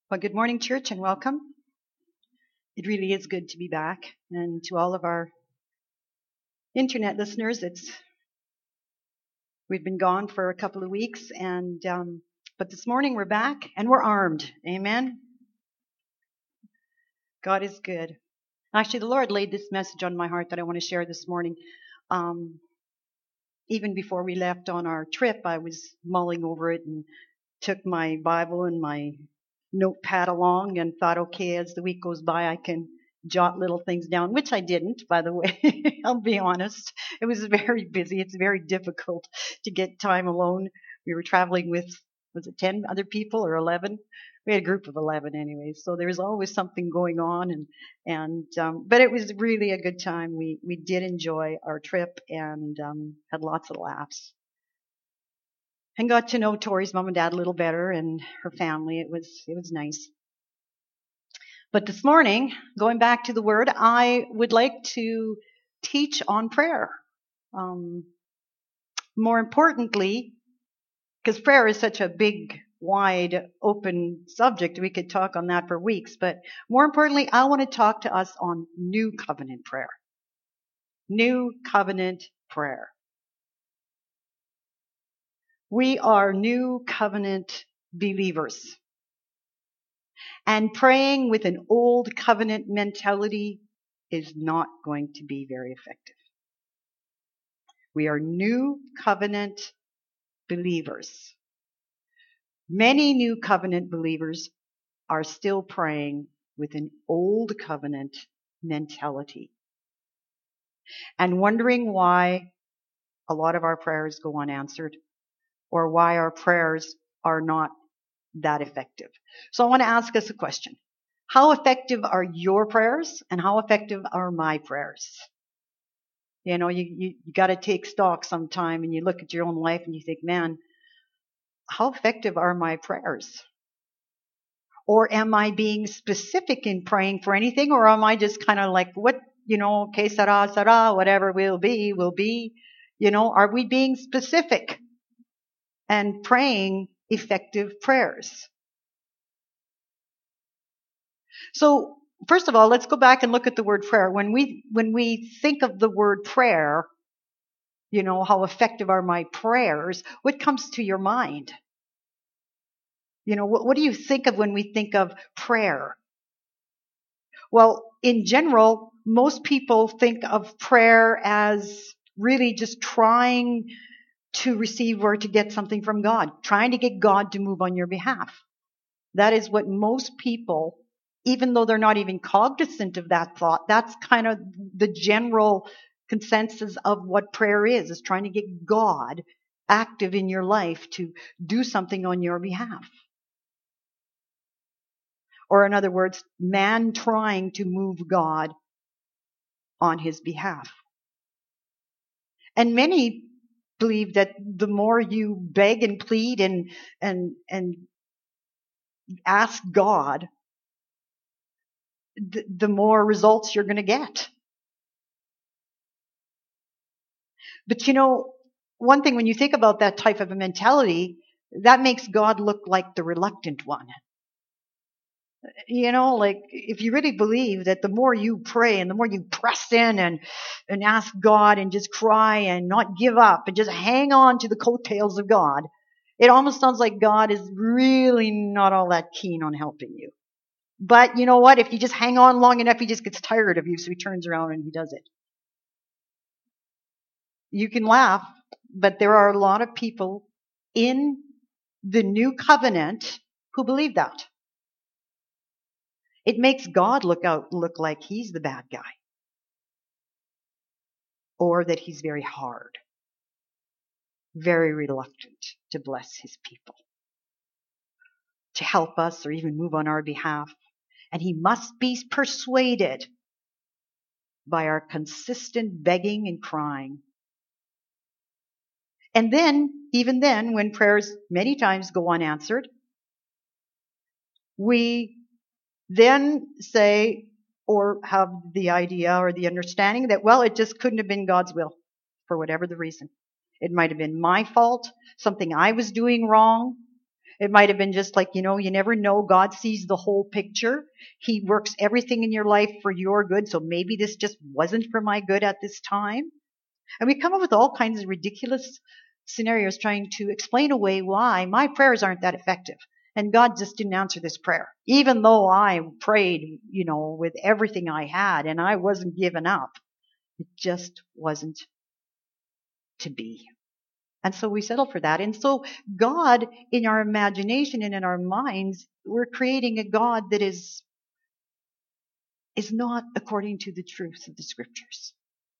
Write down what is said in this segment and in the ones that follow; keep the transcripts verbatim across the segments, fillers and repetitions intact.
Well, good morning, church, and welcome. It really is good to be back. And to all of our internet listeners, it's we've been gone for a couple of weeks, and um, but this morning we're back and we're armed. Amen. God is good. Actually, the Lord laid this message on my heart that I want to share this morning. Um, even before we left on our trip, I was mulling over it and took my Bible and my notepad along and thought, okay, as the week goes by, I can jot little things down, which I didn't, by the way. I'll be honest. It was very busy. It's very difficult to get time alone. We were traveling with, was it ten other people or eleven? We had a group of eleven anyway. So there was always something going on. And, and, um, but it was really a good time. We, we did enjoy our trip and, um, had lots of laughs. And got to know Tori's mom and dad a little better and her family. It was, it was nice. But this morning, going back to the Word, I would like to teach on prayer. Um, more importantly, because prayer is such a big, wide, open subject, we could talk on that for weeks. But more importantly, I want to talk to us on New Covenant prayer. New Covenant prayer. We are New Covenant believers. And praying with an old covenant mentality is not going to be very effective. We are new covenant believers. Many new covenant believers are still praying with an old covenant mentality and wondering why a lot of our prayers go unanswered or why our prayers are not that effective. So I want to ask us a question. How effective are your prayers and how effective are my prayers? You know, you, you, you got to take stock sometime and you look at your own life and you think, man, how effective are my prayers? Or am I being specific in praying for anything? Or am I just kind of like, what, you know, que sera, sera, whatever will be, will be. You know, are we being specific and praying effective prayers? So, first of all, let's go back and look at the word prayer. When we when we think of the word prayer, you know, how effective are my prayers? What comes to your mind? You know, what, what do you think of when we think of prayer? Well, in general, most people think of prayer as really just trying to receive or to get something from God, trying to get God to move on your behalf. That is what most people, even though they're not even cognizant of that thought, that's kind of the general consensus of what prayer is, is trying to get God active in your life to do something on your behalf. Or in other words, man trying to move God on his behalf. And many believe that the more you beg and plead and and and ask God, the, the more results you're going to get. But you know, one thing when you think about that type of a mentality, that makes God look like the reluctant one. You know, like if you really believe that the more you pray and the more you press in and, and ask God and just cry and not give up and just hang on to the coattails of God, it almost sounds like God is really not all that keen on helping you. But you know what? If you just hang on long enough, he just gets tired of you, so he turns around and he does it. You can laugh, but there are a lot of people in the new covenant who believe that. It makes God look out, look like he's the bad guy. Or that he's very hard, very reluctant to bless his people, to help us or even move on our behalf. And he must be persuaded by our consistent begging and crying. And then, even then, when prayers many times go unanswered, we then say or have the idea or the understanding that, well, it just couldn't have been God's will for whatever the reason. It might have been my fault, something I was doing wrong. It might have been just like, you know, you never know. God sees the whole picture. He works everything in your life for your good. So maybe this just wasn't for my good at this time. And we come up with all kinds of ridiculous scenarios trying to explain away why my prayers aren't that effective. And God just didn't answer this prayer. Even though I prayed, you know, with everything I had and I wasn't giving up. It just wasn't to be. And so we settle for that. And so God, in our imagination and in our minds, we're creating a God that is, is not according to the truth of the scriptures.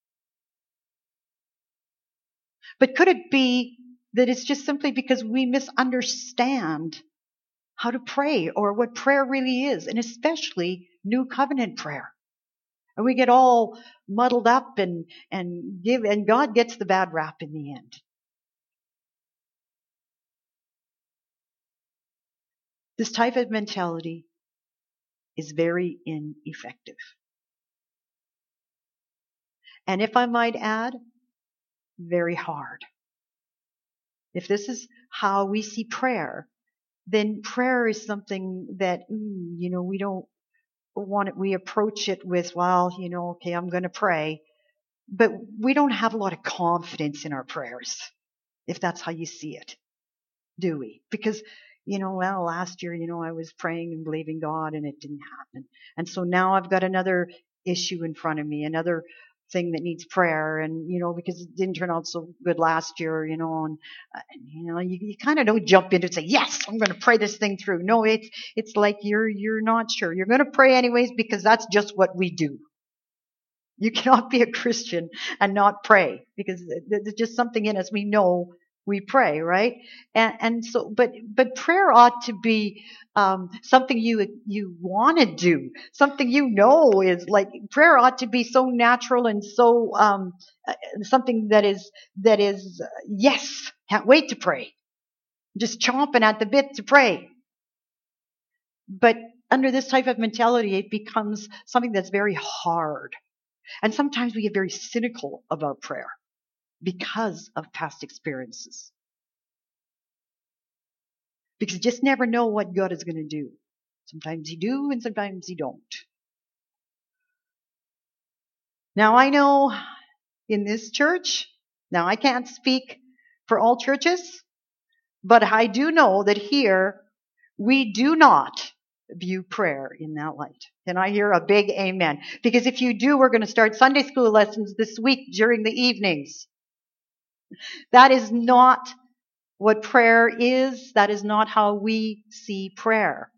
But could it be that it's just simply because we misunderstand how to pray or what prayer really is, and especially New Covenant prayer? And we get all muddled up and, and give, and God gets the bad rap in the end. This type of mentality is very ineffective. And if I might add, very hard. If this is how we see prayer, then prayer is something that, mm, you know, we don't want it, we approach it with, well, you know, okay, I'm going to pray. But we don't have a lot of confidence in our prayers, if that's how you see it, do we? Because, you know, well, last year, you know, I was praying and believing God and it didn't happen. And so now I've got another issue in front of me, another thing that needs prayer, and, you know, because it didn't turn out so good last year, you know, and, uh, you know, you, you kind of don't jump in and say, yes, I'm going to pray this thing through. No, it's, it's like you're, you're not sure. You're going to pray anyways because that's just what we do. You cannot be a Christian and not pray because there's just something in us. We know we pray, right? And, and so, but, but prayer ought to be, um, something you, you want to do, something you know is like, prayer ought to be so natural and so, um, uh, something that is, that is, uh, yes, can't wait to pray. Just chomping at the bit to pray. But under this type of mentality, it becomes something that's very hard. And sometimes we get very cynical about prayer because of past experiences. Because you just never know what God is going to do. Sometimes He do and sometimes He don't. Now I know in this church, now I can't speak for all churches, but I do know that here we do not view prayer in that light. Can I hear a big amen? Because if you do, we're going to start Sunday school lessons this week during the evenings. That is not what prayer is. That is not how we see prayer.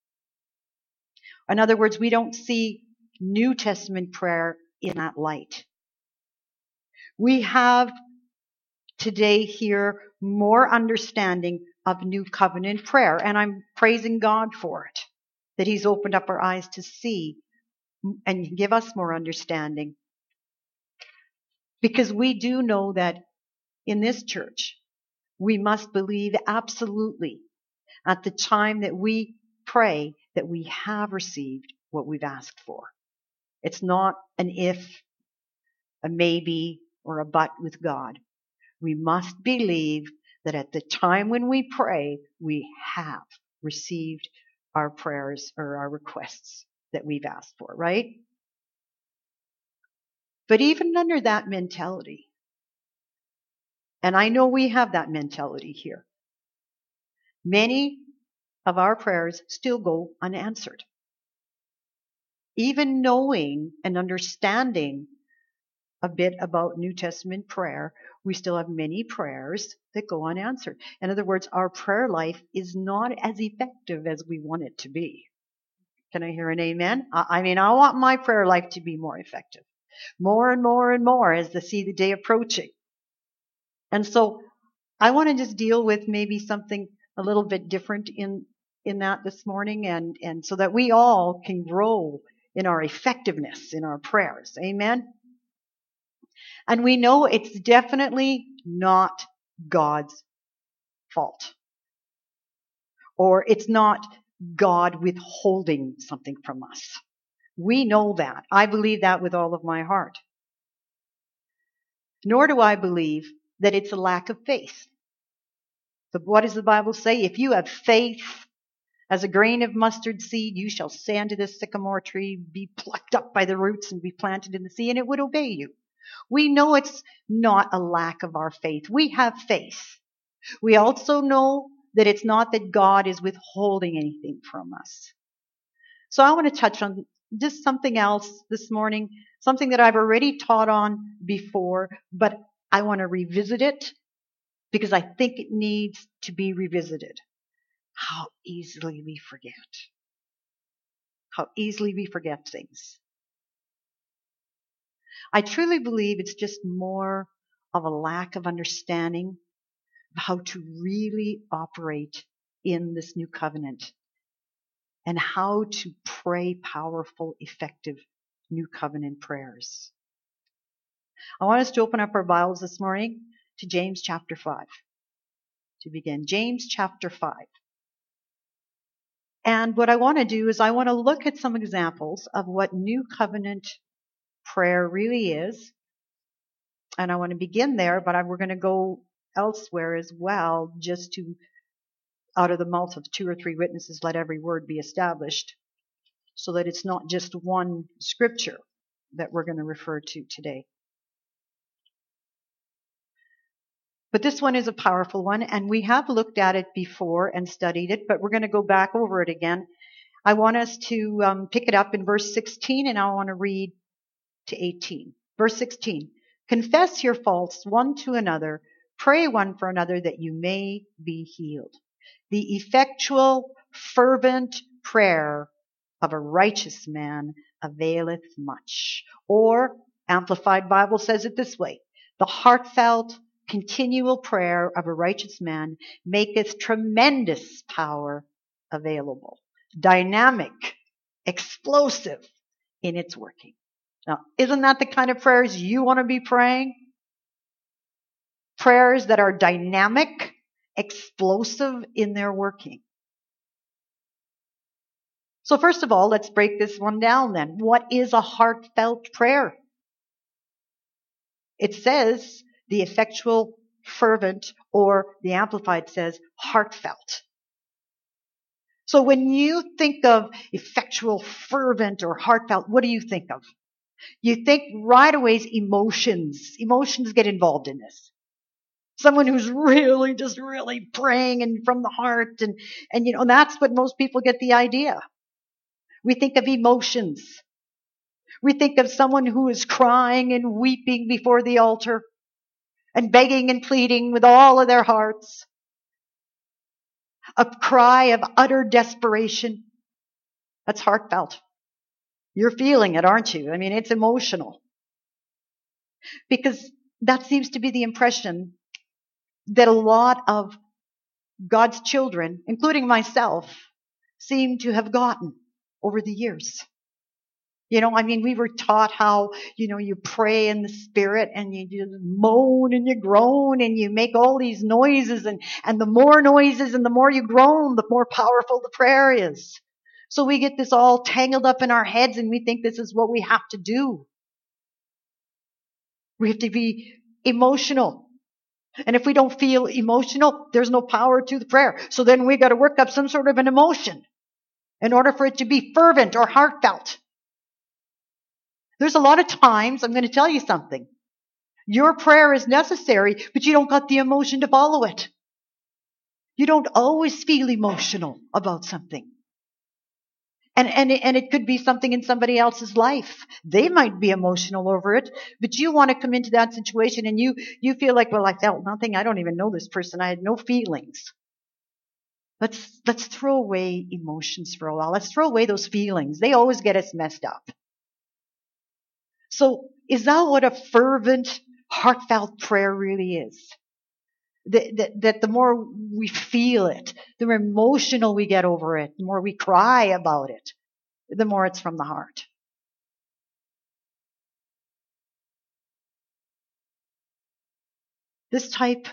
In other words, we don't see New Testament prayer in that light. We have today here more understanding of New Covenant prayer, and I'm praising God for it, that He's opened up our eyes to see and give us more understanding. Because we do know that in this church, we must believe absolutely at the time that we pray that we have received what we've asked for. It's not an if, a maybe, or a but with God. We must believe that at the time when we pray, we have received our prayers or our requests that we've asked for, right? But even under that mentality, and I know we have that mentality here, many of our prayers still go unanswered. Even knowing and understanding a bit about New Testament prayer, we still have many prayers that go unanswered. In other words, our prayer life is not as effective as we want it to be. Can I hear an amen? I mean, I want my prayer life to be more effective. More and more and more as I see the day approaching. And so I want to just deal with maybe something a little bit different in, in that this morning, and, and so that we all can grow in our effectiveness in our prayers. Amen? And we know it's definitely not God's fault. Or it's not God withholding something from us. We know that. I believe that with all of my heart. Nor do I believe that it's a lack of faith. So what does the Bible say? If you have faith as a grain of mustard seed, you shall say unto this sycamore tree, be plucked up by the roots and be planted in the sea, and it would obey you. We know it's not a lack of our faith. We have faith. We also know that it's not that God is withholding anything from us. So I want to touch on just something else this morning, something that I've already taught on before, but I want to revisit it because I think it needs to be revisited. How easily we forget. How easily we forget things. I truly believe it's just more of a lack of understanding of how to really operate in this new covenant and how to pray powerful, effective new covenant prayers. I want us to open up our Bibles this morning to James chapter five to begin. James chapter five. And what I want to do is I want to look at some examples of what new covenant prayer really is. And I want to begin there, but I, we're going to go elsewhere as well, just to, out of the mouth of two or three witnesses, let every word be established, so that it's not just one scripture that we're going to refer to today. But this one is a powerful one, and we have looked at it before and studied it, but we're going to go back over it again. I want us to um, pick it up in verse sixteen, and I want to read to eighteen. Verse sixteen. Confess your faults one to another, pray one for another that you may be healed. The effectual, fervent prayer of a righteous man availeth much. Or, Amplified Bible says it this way, the heartfelt, continual prayer of a righteous man maketh tremendous power available. Dynamic, explosive in its working. Now, isn't that the kind of prayers you want to be praying? Prayers that are dynamic, explosive in their working. So first of all, let's break this one down then. What is a heartfelt prayer? It says the effectual, fervent, or the Amplified says heartfelt. So when you think of effectual, fervent, or heartfelt, what do you think of? You think right away emotions. Emotions get involved in this. Someone who's really, just really praying and from the heart. And, and you know, that's what most people get the idea. We think of emotions. We think of someone who is crying and weeping before the altar and begging and pleading with all of their hearts. A cry of utter desperation. That's heartfelt. You're feeling it, aren't you? I mean, it's emotional. Because that seems to be the impression that a lot of God's children, including myself, seem to have gotten over the years. You know, I mean, we were taught how, you know, you pray in the Spirit and you just moan and you groan and you make all these noises, and, and the more noises and the more you groan, the more powerful the prayer is. So we get this all tangled up in our heads and we think this is what we have to do. We have to be emotional. And if we don't feel emotional, there's no power to the prayer. So then we got to work up some sort of an emotion in order for it to be fervent or heartfelt. There's a lot of times, I'm going to tell you something. Your prayer is necessary, but you don't got the emotion to follow it. You don't always feel emotional about something. And, and, and it could be something in somebody else's life. They might be emotional over it, but you want to come into that situation and you, you feel like, well, I felt nothing. I don't even know this person. I had no feelings. Let's, let's throw away emotions for a while. Let's throw away those feelings. They always get us messed up. So is that what a fervent, heartfelt prayer really is? That, that, that the more we feel it, the more emotional we get over it, the more we cry about it, the more it's from the heart. This type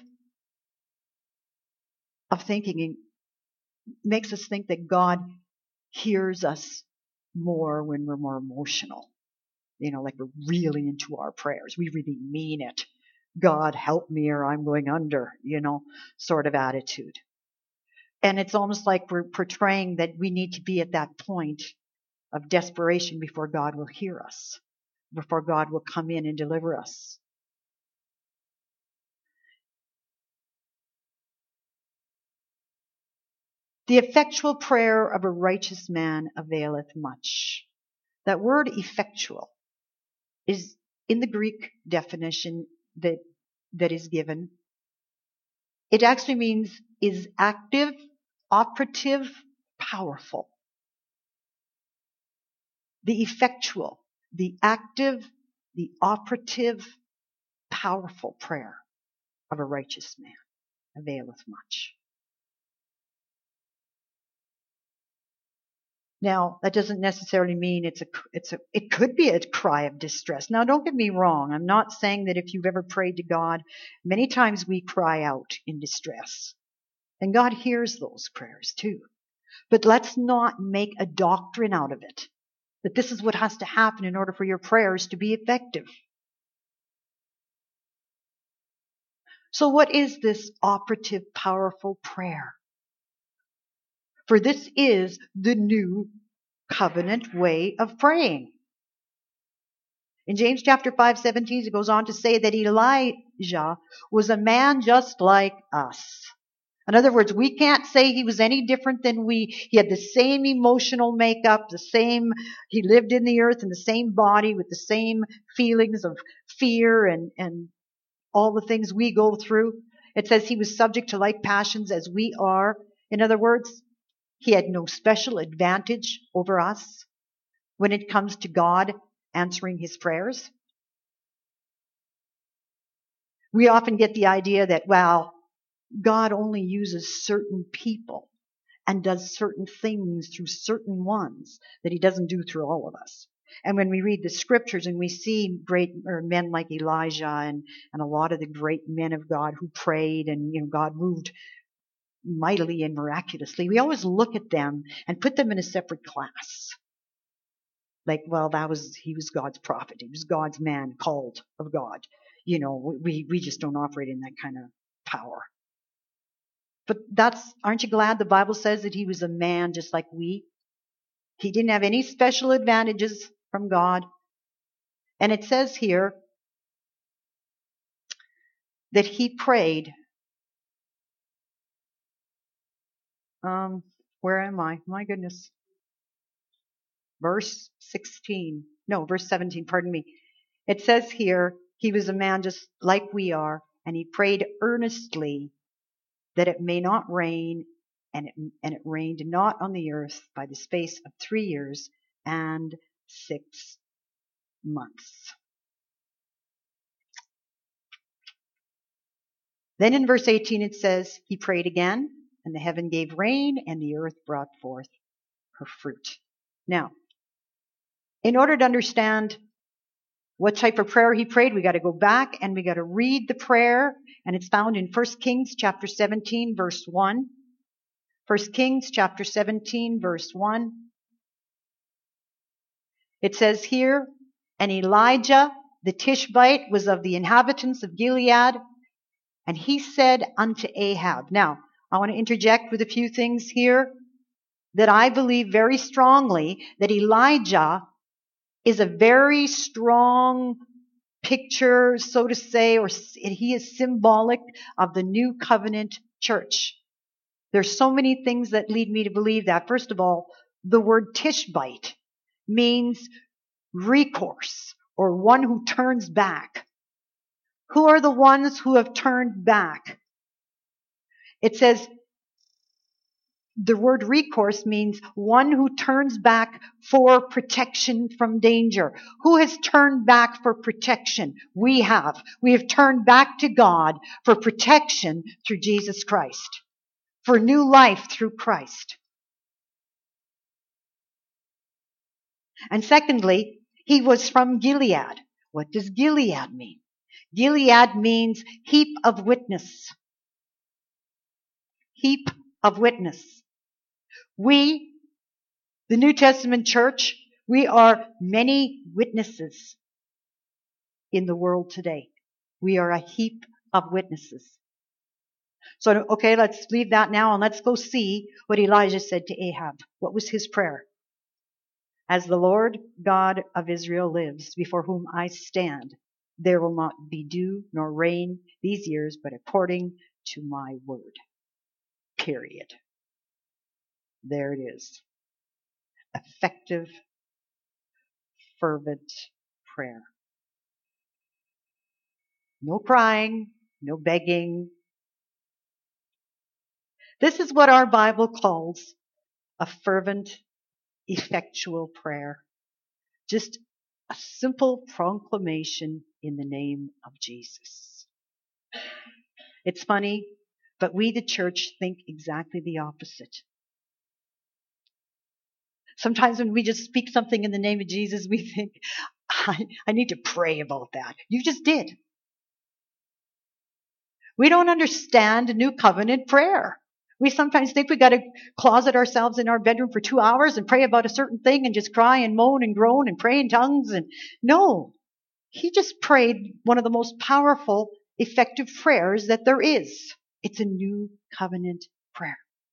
of thinking makes us think that God hears us more when we're more emotional. You know, like we're really into our prayers. We really mean it. God help me or I'm going under, you know, sort of attitude. And it's almost like we're portraying that we need to be at that point of desperation before God will hear us, before God will come in and deliver us. The effectual prayer of a righteous man availeth much. That word effectual is in the Greek definition that, that is given. It actually means is active, operative, powerful. The effectual, the active, the operative, powerful prayer of a righteous man availeth much. Now, that doesn't necessarily mean it's a, it's a, it could be a cry of distress. Now, don't get me wrong. I'm not saying that if you've ever prayed to God, many times we cry out in distress. And God hears those prayers too. But let's not make a doctrine out of it, that this is what has to happen in order for your prayers to be effective. So what is this operative, powerful prayer? For this is the new covenant way of praying. In James chapter five, seventeen, it goes on to say that Elijah was a man just like us. In other words, we can't say he was any different than we. He had the same emotional makeup, the same, he lived in the earth in the same body with the same feelings of fear and, and all the things we go through. It says he was subject to like passions as we are. In other words, he had no special advantage over us when it comes to God answering his prayers. We often get the idea that, well, God only uses certain people and does certain things through certain ones that he doesn't do through all of us. And when we read the scriptures and we see great or men like Elijah and, and a lot of the great men of God who prayed and, you know, God moved mightily and miraculously, we always look at them and put them in a separate class. Like, well, that was, he was God's prophet. He was God's man called of God. You know, we, we just don't operate in that kind of power. But that's, aren't you glad the Bible says that he was a man just like we? He didn't have any special advantages from God. And it says here that he prayed. Um, where am I? My goodness. Verse sixteen. No, verse seventeen, pardon me. It says here, he was a man just like we are, and he prayed earnestly that it may not rain, and it, and it rained not on the earth by the space of three years and six months. Then in verse eighteen it says, he prayed again, and the heaven gave rain, and the earth brought forth her fruit. Now, in order to understand what type of prayer he prayed, we got to go back and we got to read the prayer, and it's found in First Kings chapter seventeen, verse one. First Kings chapter seventeen, verse one. It says here, and Elijah the Tishbite was of the inhabitants of Gilead, and he said unto Ahab. Now, I want to interject with a few things here that I believe very strongly that Elijah is a very strong picture, so to say, or he is symbolic of the new covenant church. There's so many things that lead me to believe that. First of all, the word Tishbite means recourse, or one who turns back. Who are the ones who have turned back? It says the word recourse means one who turns back for protection from danger. Who has turned back for protection? We have. We have turned back to God for protection through Jesus Christ, for new life through Christ. And secondly, he was from Gilead. What does Gilead mean? Gilead means heap of witness. Heap of witness. We, the New Testament church, we are many witnesses in the world today. We are a heap of witnesses. So, okay, let's leave that now and let's go see what Elijah said to Ahab. What was his prayer? As the Lord God of Israel lives, before whom I stand, there will not be dew nor rain these years, but according to my word. Period. There it is. Effective, fervent prayer. No crying, no begging. This is what our Bible calls a fervent, effectual prayer. Just a simple proclamation in the name of Jesus. It's funny, but we, the church, think exactly the opposite. Sometimes when we just speak something in the name of Jesus, we think, I, I need to pray about that. You just did. We don't understand new covenant prayer. We sometimes think we got to closet ourselves in our bedroom for two hours and pray about a certain thing and just cry and moan and groan and pray in tongues. And no, he just prayed one of the most powerful, effective prayers that there is. It's a new covenant prayer.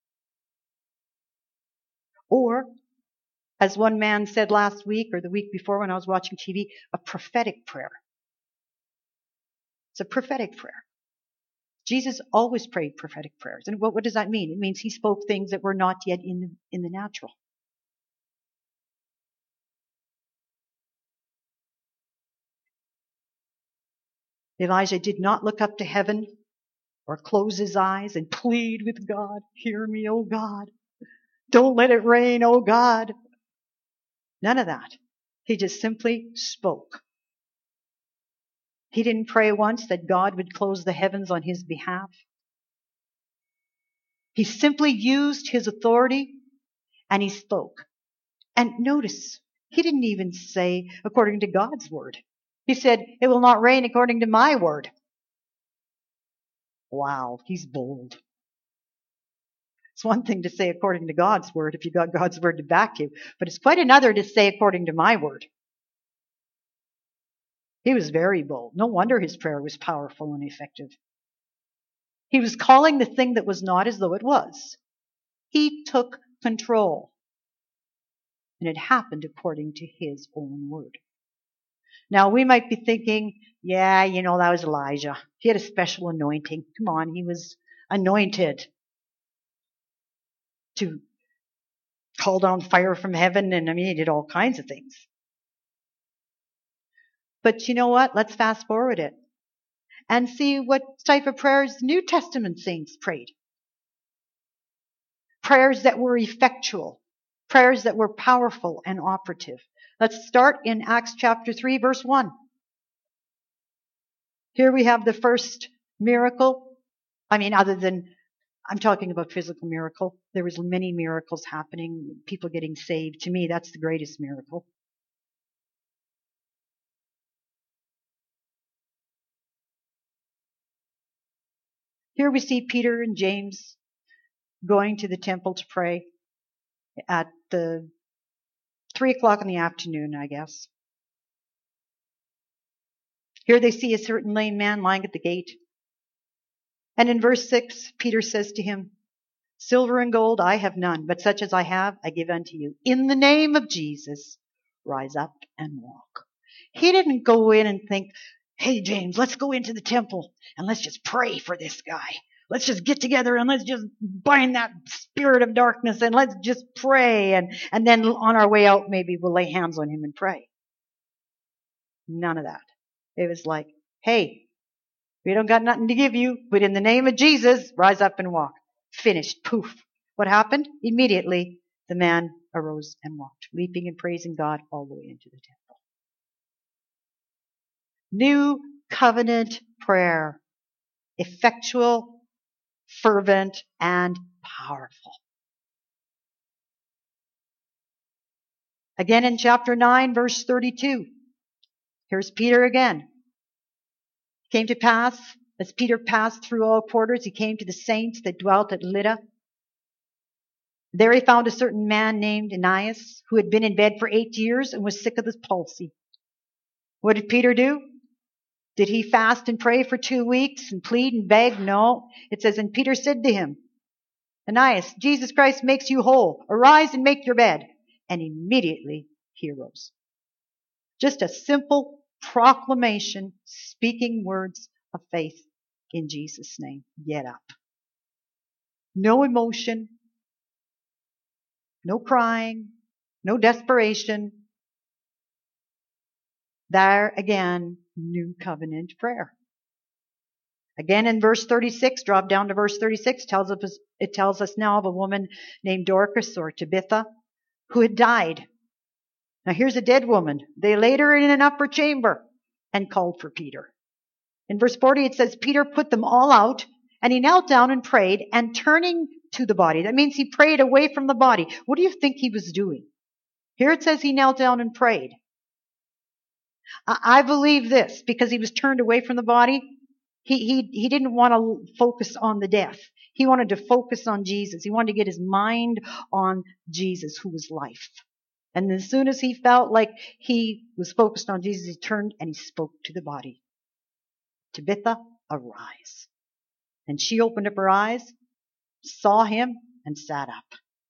Or, as one man said last week or the week before when I was watching T V, a prophetic prayer. It's a prophetic prayer. Jesus always prayed prophetic prayers. And what, what does that mean? It means he spoke things that were not yet in the, in the natural. Elijah did not look up to heaven or close his eyes and plead with God, hear me, O God. Don't let it rain, O God. None of that. He just simply spoke. He didn't pray once that God would close the heavens on his behalf. He simply used his authority and he spoke. And notice, he didn't even say according to God's word. He said, it will not rain according to my word. Wow, he's bold. It's one thing to say according to God's word if you got God's word to back you, but it's quite another to say according to my word. He was very bold. No wonder his prayer was powerful and effective. He was calling the thing that was not as though it was. He took control. And it happened according to his own word. Now, we might be thinking, yeah, you know, that was Elijah. He had a special anointing. Come on, he was anointed to call down fire from heaven, and I mean, he did all kinds of things. But you know what? Let's fast forward it and see what type of prayers New Testament saints prayed. Prayers that were effectual. Prayers that were powerful and operative. Let's start in Acts chapter three, verse one. Here we have the first miracle. I mean, other than, I'm talking about physical miracle. There was many miracles happening, people getting saved. To me, that's the greatest miracle. Here we see Peter and James going to the temple to pray at the three o'clock in the afternoon, I guess. Here they see a certain lame man lying at the gate. And in verse six, Peter says to him, silver and gold I have none, but such as I have, I give unto you. In the name of Jesus, rise up and walk. He didn't go in and think, hey, James, let's go into the temple and let's just pray for this guy. Let's just get together and let's just bind that spirit of darkness and let's just pray. And, and then on our way out, maybe we'll lay hands on him and pray. None of that. It was like, hey, we don't got nothing to give you, but in the name of Jesus, rise up and walk. Finished. Poof. What happened? Immediately, the man arose and walked, leaping and praising God all the way into the temple. New covenant prayer. Effectual, fervent, and powerful. Again in chapter nine, verse thirty-two. Here's Peter again. Came to pass, as Peter passed through all quarters, he came to the saints that dwelt at Lydda. There he found a certain man named Aeneas, who had been in bed for eight years and was sick of the palsy. What did Peter do? Did he fast and pray for two weeks and plead and beg? No. It says, and Peter said to him, Ananias, Jesus Christ makes you whole. Arise and make your bed. And immediately he arose. Just a simple proclamation, speaking words of faith in Jesus' name. Get up. No emotion, no crying, no desperation. There again, new covenant prayer. Again in verse thirty-six, drop down to verse thirty-six, tells us, it tells us now of a woman named Dorcas or Tabitha who had died. Now here's a dead woman. They laid her in an upper chamber and called for Peter. In verse forty it says, Peter put them all out and he knelt down and prayed, and turning to the body. That means he prayed away from the body. What do you think he was doing? Here it says he knelt down and prayed. I believe this because he was turned away from the body. He, he, he didn't want to focus on the death. He wanted to focus on Jesus. He wanted to get his mind on Jesus, who was life. And as soon as he felt like he was focused on Jesus, he turned and he spoke to the body. Tabitha, arise. And she opened up her eyes, saw him, and sat up.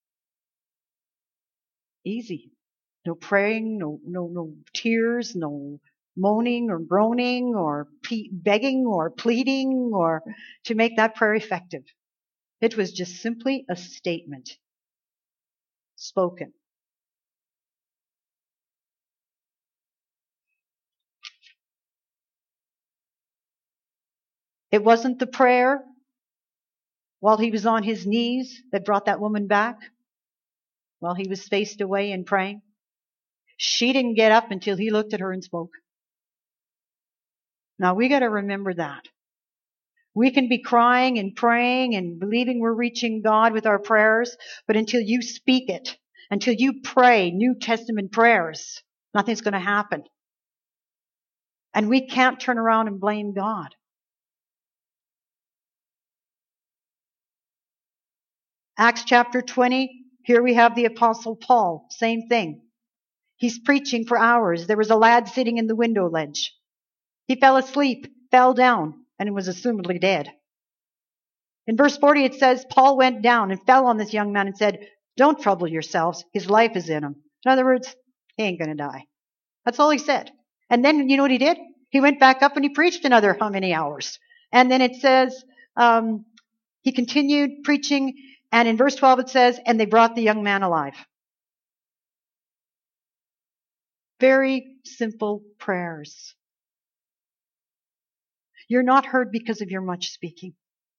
Easy. No praying, no, no, no tears, no moaning or groaning or pe- begging or pleading or to make that prayer effective. It was just simply a statement spoken. It wasn't the prayer while he was on his knees that brought that woman back, while he was faced away and praying. She didn't get up until he looked at her and spoke. Now we got to remember that. We can be crying and praying and believing we're reaching God with our prayers, but until you speak it, until you pray New Testament prayers, nothing's going to happen. And we can't turn around and blame God. Acts chapter twenty, here we have the Apostle Paul, same thing. He's preaching for hours. There was a lad sitting in the window ledge. He fell asleep, fell down, and was assumedly dead. In verse forty it says, Paul went down and fell on this young man and said, don't trouble yourselves, his life is in him. In other words, he ain't going to die. That's all he said. And then you know what he did? He went back up and he preached another how many hours. And then it says, um, he continued preaching, and in verse twelve it says, and they brought the young man alive. Very simple prayers. You're not heard because of your much speaking.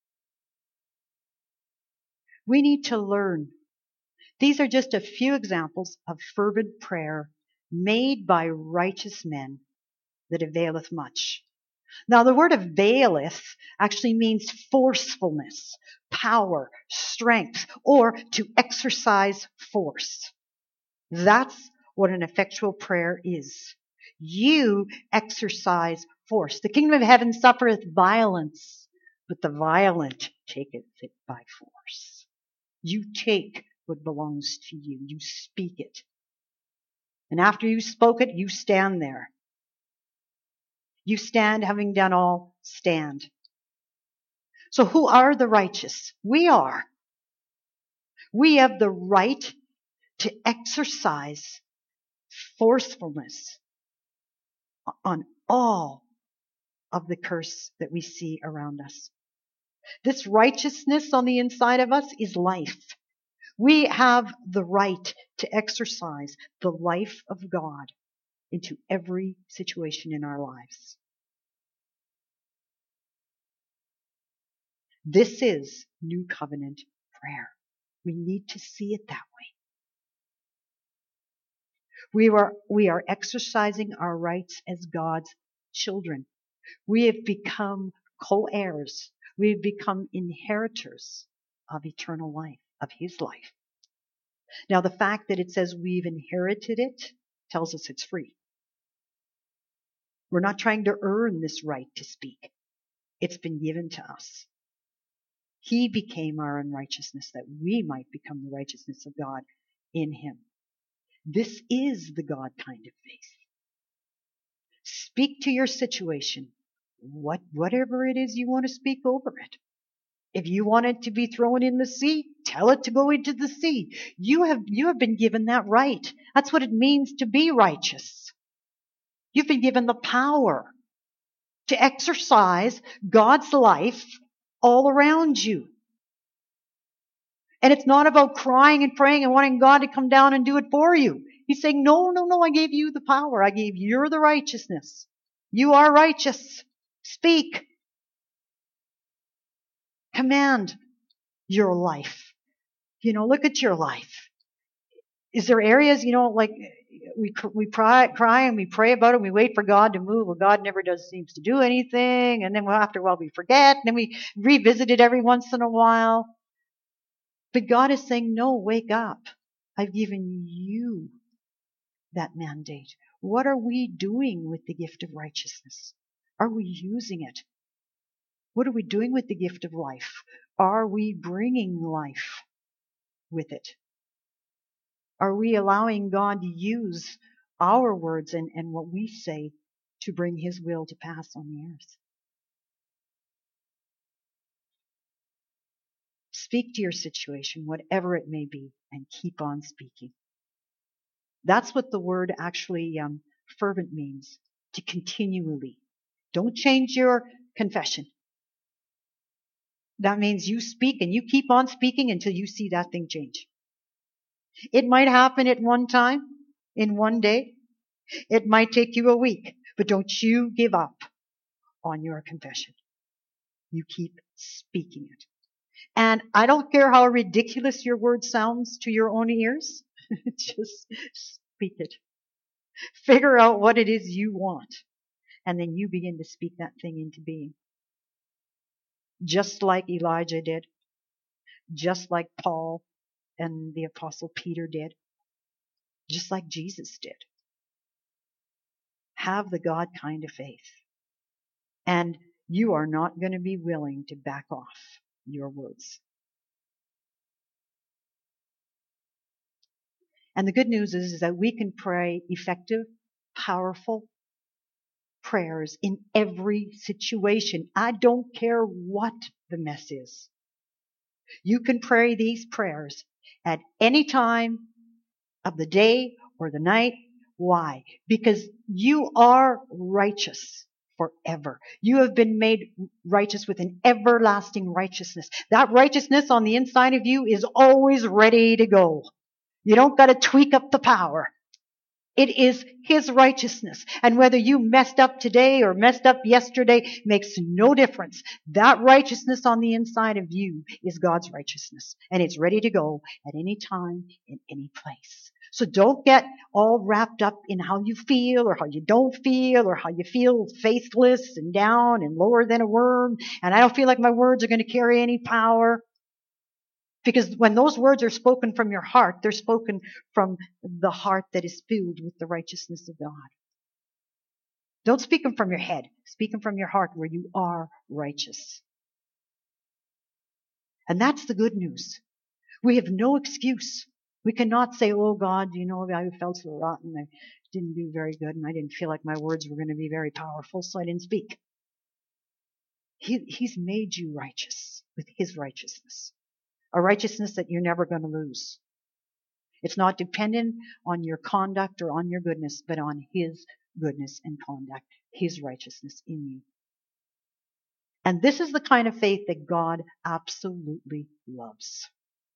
We need to learn. These are just a few examples of fervent prayer made by righteous men that availeth much. Now, the word availeth actually means forcefulness, power, strength, or to exercise force. That's what an effectual prayer is. You exercise force. The kingdom of heaven suffereth violence, but the violent taketh it by force. You take what belongs to you. You speak it. And after you spoke it, you stand there. You stand, having done all, stand. So who are the righteous? We are. We have the right to exercise forcefulness on all of the curse that we see around us. This righteousness on the inside of us is life. We have the right to exercise the life of God into every situation in our lives. This is New Covenant prayer. We need to see it that way. We are, we are exercising our rights as God's children. We have become co-heirs. We have become inheritors of eternal life, of His life. Now, the fact that it says we've inherited it tells us it's free. We're not trying to earn this right to speak. It's been given to us. He became our unrighteousness that we might become the righteousness of God in Him. This is the God kind of faith. Speak to your situation. what, whatever it is you want to speak over it. If you want it to be thrown in the sea, tell it to go into the sea. You have, you have been given that right. That's what it means to be righteous. You've been given the power to exercise God's life all around you. And it's not about crying and praying and wanting God to come down and do it for you. He's saying, no, no, no, I gave you the power. I gave you the righteousness. You are righteous. Speak. Command your life. You know, look at your life. Is there areas, you know, like we we cry, cry and we pray about it and we wait for God to move. Well, God never does seems to do anything. And then after a while we forget. And then we revisit it every once in a while. But God is saying, no, wake up. I've given you that mandate. What are we doing with the gift of righteousness? Are we using it? What are we doing with the gift of life? Are we bringing life with it? Are we allowing God to use our words and, and what we say to bring His will to pass on the earth? Speak to your situation, whatever it may be, and keep on speaking. That's what the word actually um, fervent means, to continually. Don't change your confession. That means you speak and you keep on speaking until you see that thing change. It might happen at one time, in one day. It might take you a week, but don't you give up on your confession. You keep speaking it. And I don't care how ridiculous your word sounds to your own ears. Just speak it. Figure out what it is you want. And then you begin to speak that thing into being. Just like Elijah did. Just like Paul and the Apostle Peter did. Just like Jesus did. Have the God kind of faith. And you are not going to be willing to back off your words. And the good news is, is that we can pray effective, powerful prayers in every situation. I don't care what the mess is. You can pray these prayers at any time of the day or the night. Why? Because you are righteous forever. You have been made righteous with an everlasting righteousness. That righteousness on the inside of you is always ready to go. You don't got to tweak up the power. It is His righteousness. And whether you messed up today or messed up yesterday makes no difference. That righteousness on the inside of you is God's righteousness. And it's ready to go at any time, in any place. So don't get all wrapped up in how you feel or how you don't feel or how you feel faithless and down and lower than a worm. And I don't feel like my words are going to carry any power. Because when those words are spoken from your heart, they're spoken from the heart that is filled with the righteousness of God. Don't speak them from your head. Speak them from your heart where you are righteous. And that's the good news. We have no excuse. We cannot say, oh God, you know, I felt so rotten. I didn't do very good and I didn't feel like my words were going to be very powerful, so I didn't speak. He, he's made you righteous with His righteousness. A righteousness that you're never going to lose. It's not dependent on your conduct or on your goodness, but on His goodness and conduct, His righteousness in you. And this is the kind of faith that God absolutely loves.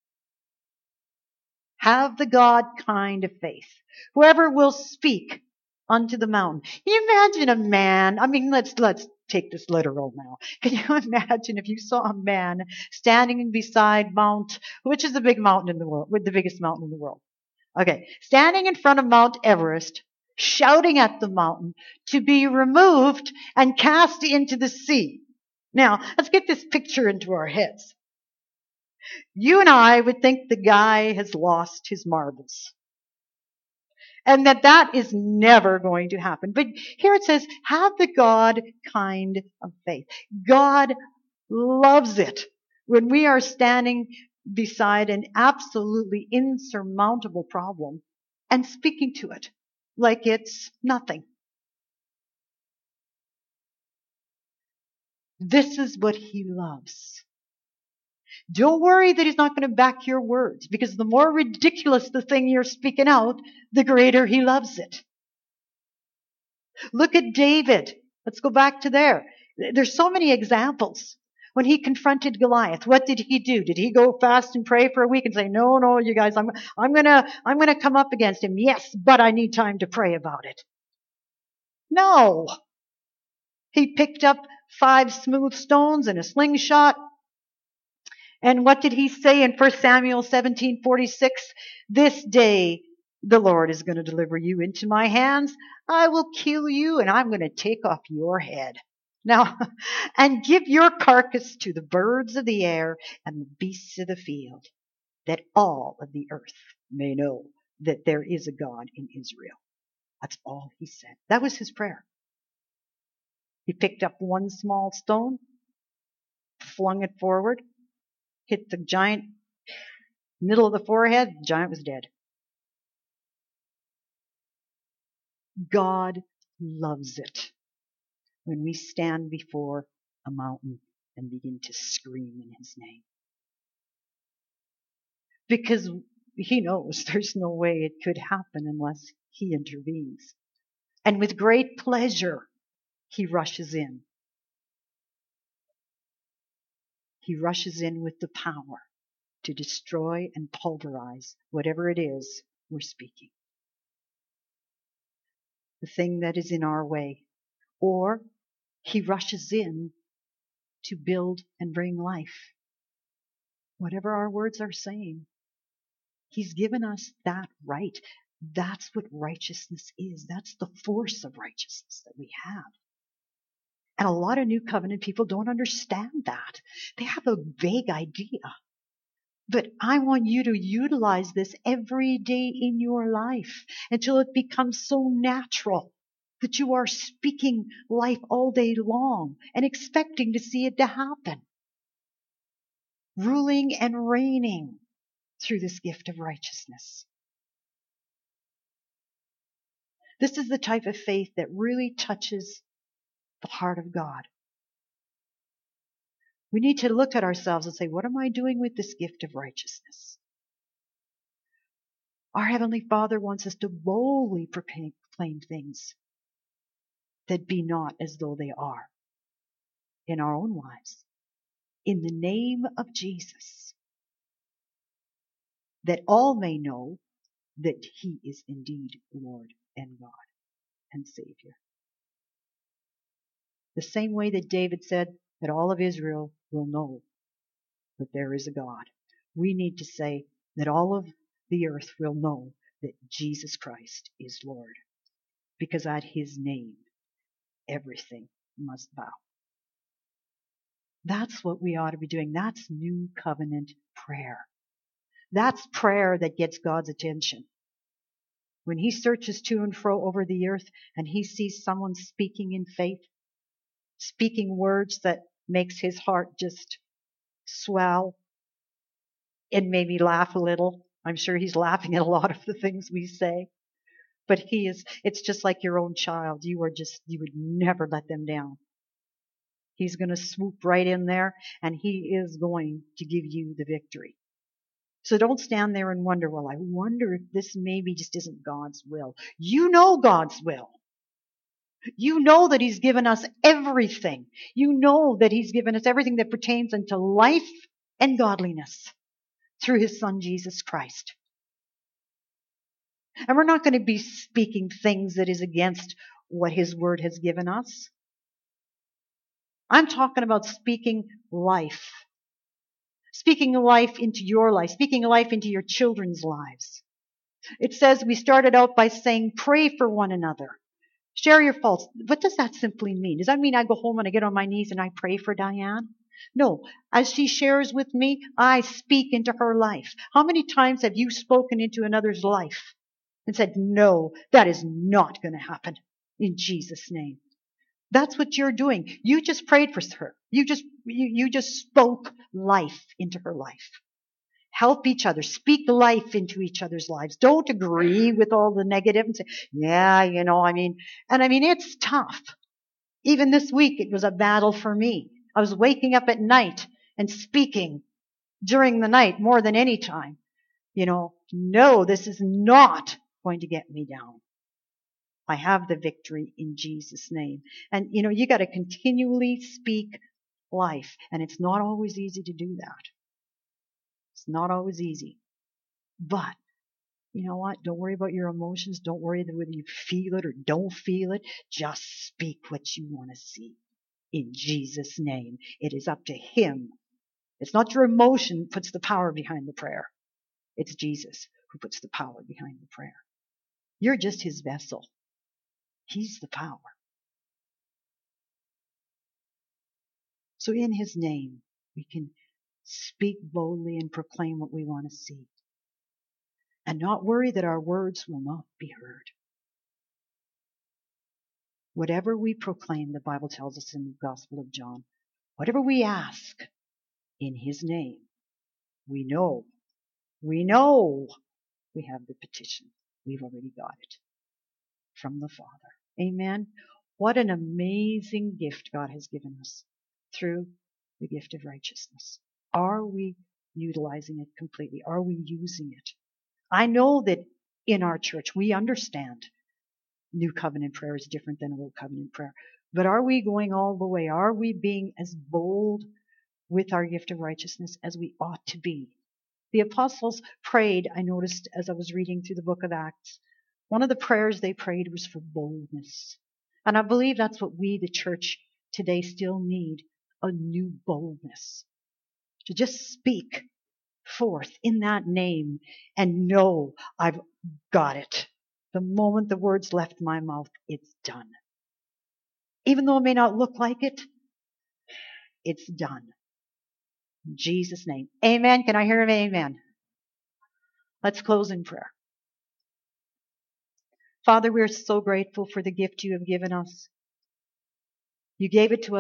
Have the God kind of faith. Whoever will speak unto the mountain. Can you imagine a man? I mean, let's let's take this literal now. Can you imagine if you saw a man standing beside Mount, which is the big mountain in the world, with the biggest mountain in the world? Okay, standing in front of Mount Everest, shouting at the mountain to be removed and cast into the sea. Now, let's get this picture into our heads. You and I would think the guy has lost his marbles. And that that is never going to happen. But here it says, have the God kind of faith. God loves it when we are standing beside an absolutely insurmountable problem and speaking to it like it's nothing. This is what he loves. Don't worry that he's not going to back your words, because the more ridiculous the thing you're speaking out, the greater he loves it. Look at David. Let's go back to there. There's so many examples. When he confronted Goliath, what did he do? Did he go fast and pray for a week and say, no, no, you guys, I'm, I'm gonna, I'm gonna come up against him. Yes, but I need time to pray about it. No. He picked up five smooth stones and a slingshot. And what did he say in First Samuel seventeen forty-six? This day the Lord is going to deliver you into my hands. I will kill you and I'm going to take off your head. Now, and give your carcass to the birds of the air and the beasts of the field, that all of the earth may know that there is a God in Israel. That's all he said. That was his prayer. He picked up one small stone, flung it forward, hit the giant middle of the forehead, the giant was dead. God loves it when we stand before a mountain and begin to scream in his name. Because he knows there's no way it could happen unless he intervenes. And with great pleasure, he rushes in. He rushes in with the power to destroy and pulverize whatever it is we're speaking. The thing that is in our way. Or he rushes in to build and bring life. Whatever our words are saying, he's given us that right. That's what righteousness is. That's the force of righteousness that we have. And a lot of New Covenant people don't understand that. They have a vague idea. But I want you to utilize this every day in your life until it becomes so natural that you are speaking life all day long and expecting to see it to happen. Ruling and reigning through this gift of righteousness. This is the type of faith that really touches the heart of God. We need to look at ourselves and say, what am I doing with this gift of righteousness? Our Heavenly Father wants us to boldly proclaim things that be not as though they are in our own lives. In the name of Jesus, that all may know that he is indeed Lord and God and Savior. The same way that David said that all of Israel will know that there is a God. We need to say that all of the earth will know that Jesus Christ is Lord. Because at his name, everything must bow. That's what we ought to be doing. That's New Covenant prayer. That's prayer that gets God's attention. When he searches to and fro over the earth and he sees someone speaking in faith, speaking words that makes his heart just swell, it made me laugh a little. I'm sure he's laughing at a lot of the things we say. But he is, it's just like your own child. You are just, you would never let them down. He's going to swoop right in there and he is going to give you the victory. So don't stand there and wonder, well, I wonder if this maybe just isn't God's will. You know God's will. You know that he's given us everything. You know that he's given us everything that pertains unto life and godliness through his Son, Jesus Christ. And we're not going to be speaking things that is against what his word has given us. I'm talking about speaking life. Speaking life into your life. Speaking life into your children's lives. It says we started out by saying pray for one another. Share your faults. What does that simply mean? Does that mean I go home and I get on my knees and I pray for Diane? No. As she shares with me, I speak into her life. How many times have you spoken into another's life and said, no, that is not going to happen in Jesus' name? That's what you're doing. You just prayed for her. You just, you, you just spoke life into her life. Help each other. Speak life into each other's lives. Don't agree with all the negative and say, yeah, you know, I mean, and I mean, it's tough. Even this week, it was a battle for me. I was waking up at night and speaking during the night more than any time. You know, no, this is not going to get me down. I have the victory in Jesus' name. And, you know, you got to continually speak life. And it's not always easy to do that. It's not always easy. But, you know what? Don't worry about your emotions. Don't worry whether you feel it or don't feel it. Just speak what you want to see. In Jesus' name. It is up to Him. It's not your emotion that puts the power behind the prayer. It's Jesus who puts the power behind the prayer. You're just His vessel. He's the power. So in His name, we can speak boldly and proclaim what we want to see. And not worry that our words will not be heard. Whatever we proclaim, the Bible tells us in the Gospel of John, whatever we ask in His name, we know, we know we have the petition. We've already got it from the Father. Amen. What an amazing gift God has given us through the gift of righteousness. Are we utilizing it completely? Are we using it? I know that in our church we understand New Covenant prayer is different than Old Covenant prayer. But are we going all the way? Are we being as bold with our gift of righteousness as we ought to be? The apostles prayed, I noticed as I was reading through the book of Acts, one of the prayers they prayed was for boldness. And I believe that's what we, the church, today still need, a new boldness. To just speak forth in that name and know I've got it. The moment the words left my mouth, it's done. Even though it may not look like it, it's done. In Jesus' name. Amen. Can I hear an amen? Let's close in prayer. Father, we're so grateful for the gift you have given us. You gave it to us